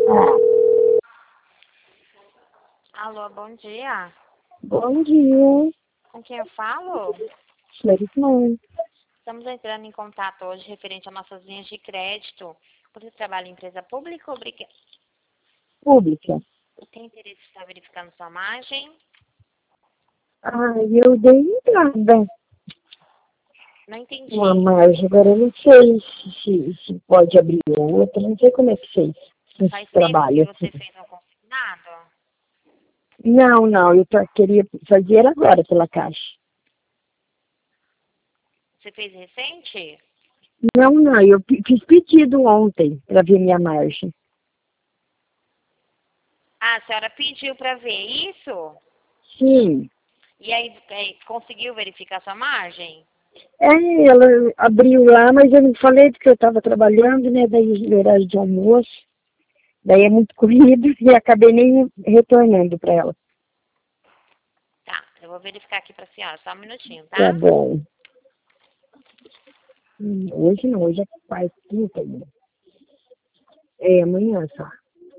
Alô, bom dia. Bom dia, Com quem eu falo? Florismão. Estamos entrando em contato hoje referente a nossas linhas de crédito. Você trabalha em empresa pública ou Pública. tem interesse em estar verificando sua margem? Eu dei entrada Não entendi. uma margem, agora eu não sei se pode abrir outra, não sei como é que fez esse Faz tempo que trabalho. você fez um consignado? Não, queria fazer agora pela Caixa. Você fez recente? Não, eu fiz pedido ontem para ver minha margem. Ah, a senhora pediu para ver isso? Sim, E aí conseguiu verificar sua margem? ela abriu lá, mas eu não falei porque eu estava trabalhando, né, daí no horário de almoço, daí é muito corrido e acabei nem retornando para ela. Tá, eu vou verificar aqui para a senhora, só um minutinho, Tá tá? bom. Hoje não, hoje é quarta, quinta ainda. É, amanhã só.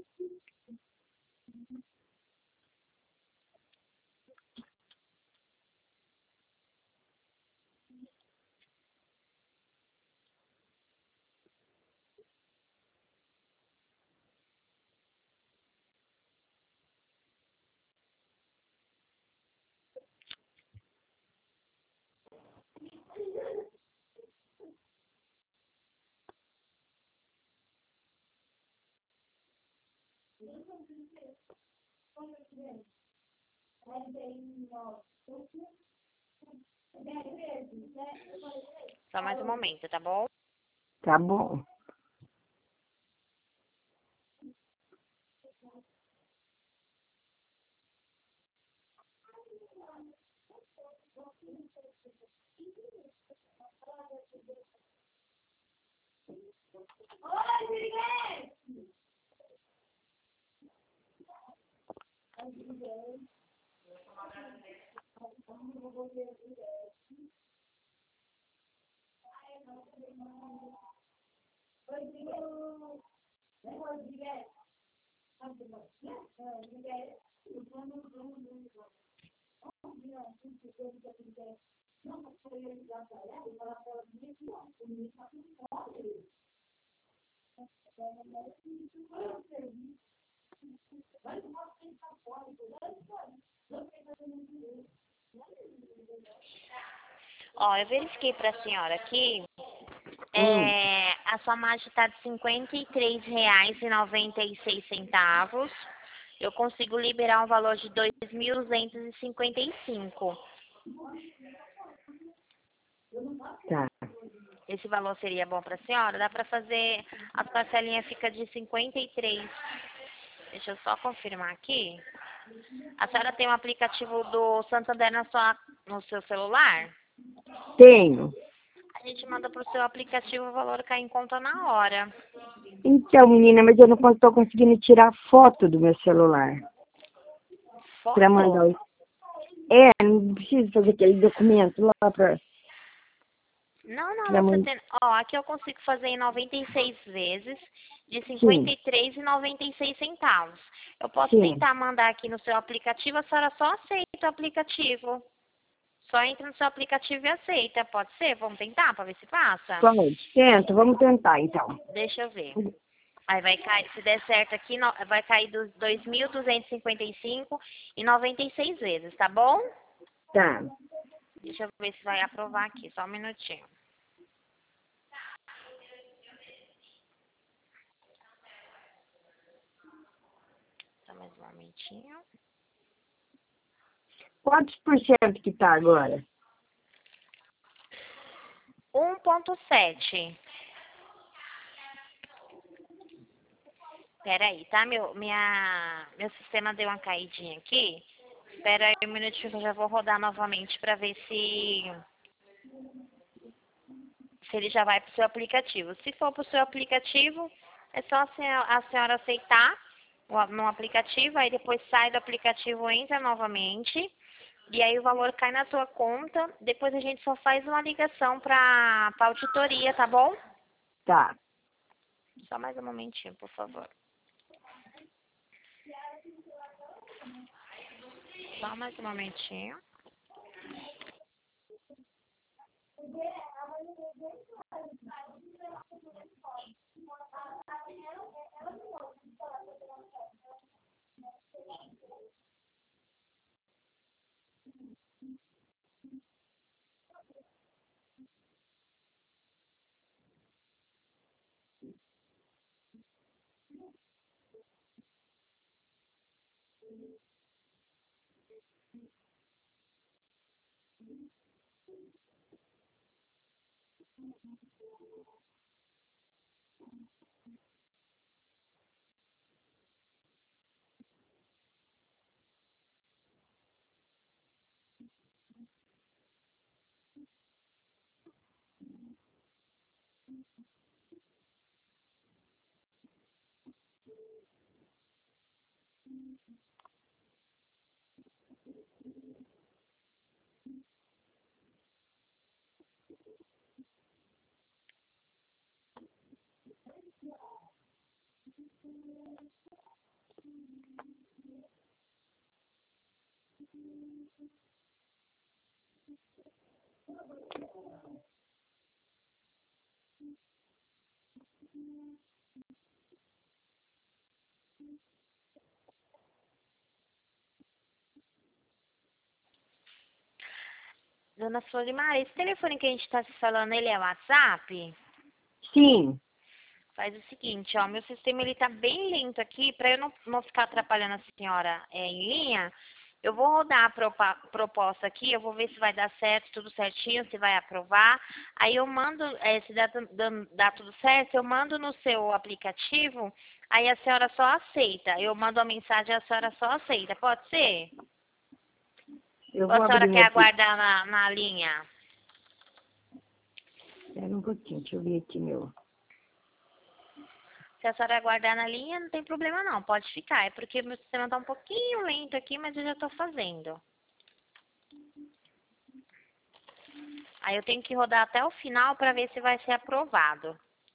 Só mais um momento, tá bom? Tá bom. Ó, eu verifiquei para a senhora aqui. Hum, A sua margem está de R$ 53,96. Eu consigo liberar um valor de 2.255. tá. Esse valor seria bom para a senhora? Dá para fazer, as parcelinhas fica de 53. Deixa eu só confirmar aqui. A senhora tem um aplicativo do Santander no seu celular? Tenho. A gente manda pro seu aplicativo, o valor cai em conta na hora. Então, menina, mas eu não estou conseguindo tirar foto do meu celular para mandar Foto? o. Não preciso fazer aquele documento lá para Não, você mandar. tem. Ó, aqui eu consigo fazer em 96 vezes, de Sim, 53,96 centavos. Eu posso sim. tentar mandar aqui no seu aplicativo, a senhora só aceita o aplicativo. Só entra no seu aplicativo e aceita. Pode ser? Vamos tentar para ver se passa? Pode. Tenta, vamos tentar então. Deixa eu ver. Aí vai cair, se der certo aqui, vai cair dos 2.255 e 96 vezes, tá bom? Tá. Deixa eu ver se vai aprovar aqui, só um minutinho. Só mais um momentinho. Quantos por cento que tá agora? 1,7. Peraí, tá? Meu sistema deu uma caidinha aqui. Espera aí um minutinho que eu já vou rodar novamente para ver se ele já vai para o seu aplicativo. Se for para o seu aplicativo, é só a senhora aceitar no aplicativo, aí depois sai do aplicativo, entra novamente, e aí o valor cai na sua conta. Depois a gente só faz uma ligação para auditoria, tá bom? Tá. Só mais um momentinho, por favor. Só mais um momentinho. Dona Florimar, esse telefone que a gente está se falando, ele é WhatsApp? Sim. Faz o seguinte, ó, meu sistema ele tá bem lento aqui, para eu não ficar atrapalhando a senhora em linha, eu vou rodar a proposta aqui, eu vou ver se vai dar certo, tudo certinho, se vai aprovar. Aí eu mando, se dá tudo certo, eu mando no seu aplicativo, aí a senhora só aceita. Eu mando a mensagem, a senhora só aceita, pode ser? Eu Ou vou a senhora abrir quer aqui. aguardar na linha? Espera um pouquinho, deixa eu ver aqui meu. Se a senhora aguardar na linha, não tem problema não, pode ficar. É porque meu sistema está um pouquinho lento aqui, mas eu já estou fazendo. Aí eu tenho que rodar até o final para ver se vai ser aprovado.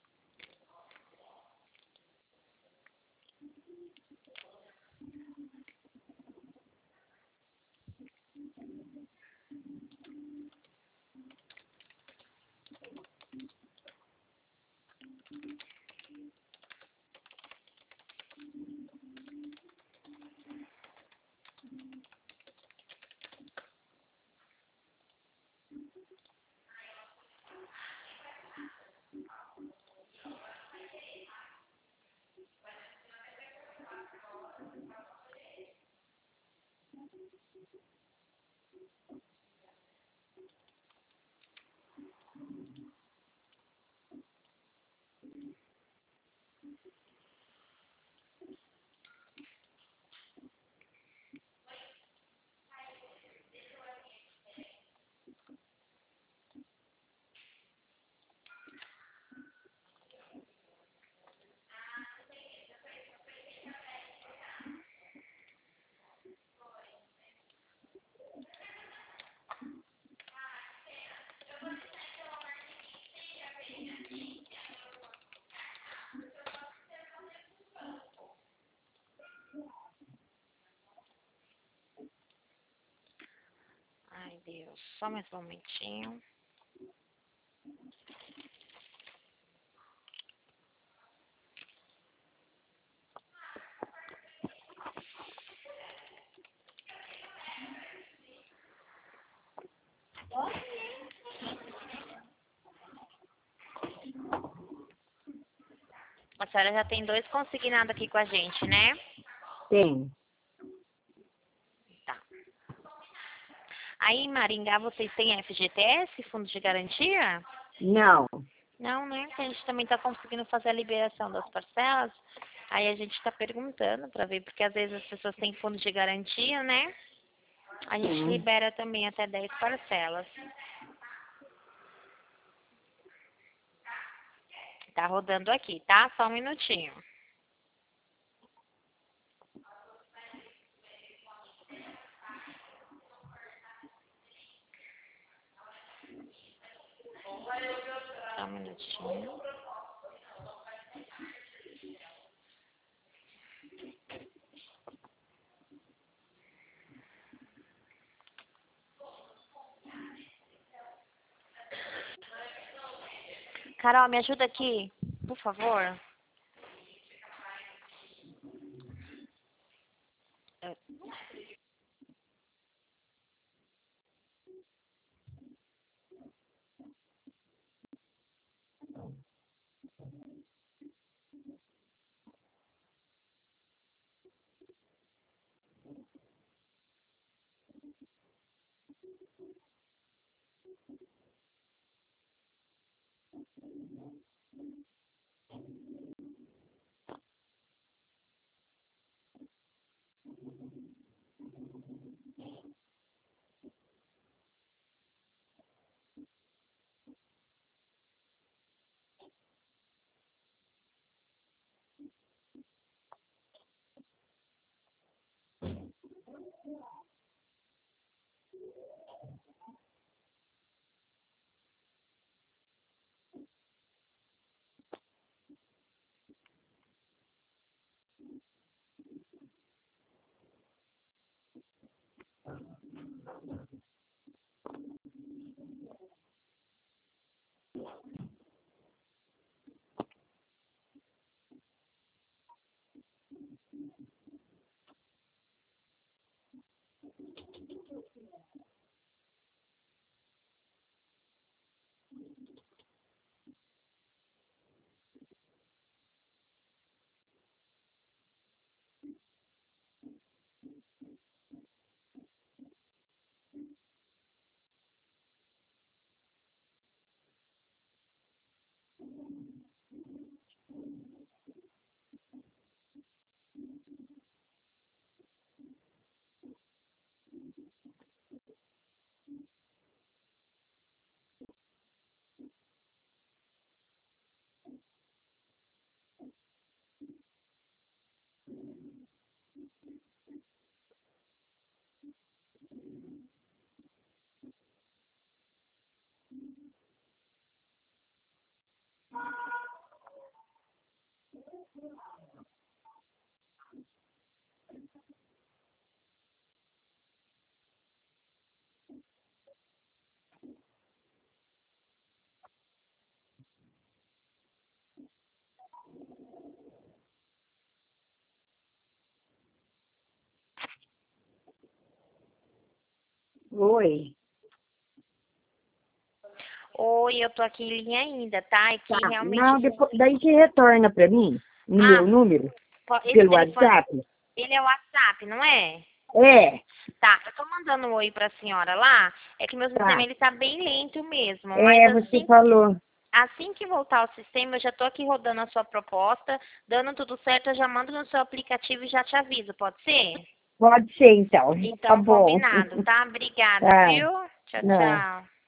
Ai, Deus, só mais um momentinho. A senhora já tem 2 consignados aqui com a gente, né? Tem. Tá. Aí em Maringá vocês têm FGTS, Fundo de Garantia? Não. Não, né? Porque a gente também está conseguindo fazer a liberação das parcelas. Aí a gente está perguntando para ver, porque às vezes as pessoas têm fundo de garantia, né? A gente Sim. libera também até 10 parcelas. Tá rodando aqui, tá? Só um minutinho. Só um minutinho. Carol, me ajuda aqui, por favor. Oi. Oi, eu tô aqui em linha ainda, tá? É que Tá. realmente... Não, depois, daí você retorna para mim, no meu número, Esse pelo telefone, WhatsApp. ele é o WhatsApp, não é? É, Tá, eu tô mandando um oi pra senhora lá, é que meu sistema tá. ele tá bem lento mesmo, mas Você falou. assim que voltar ao sistema, eu já tô aqui rodando a sua proposta, dando tudo certo, eu já mando no seu aplicativo e já te aviso, pode ser? Pode ser, então. Tá Então, bom. combinado, tá? Obrigada, Tá. viu? Tchau, Não. tchau.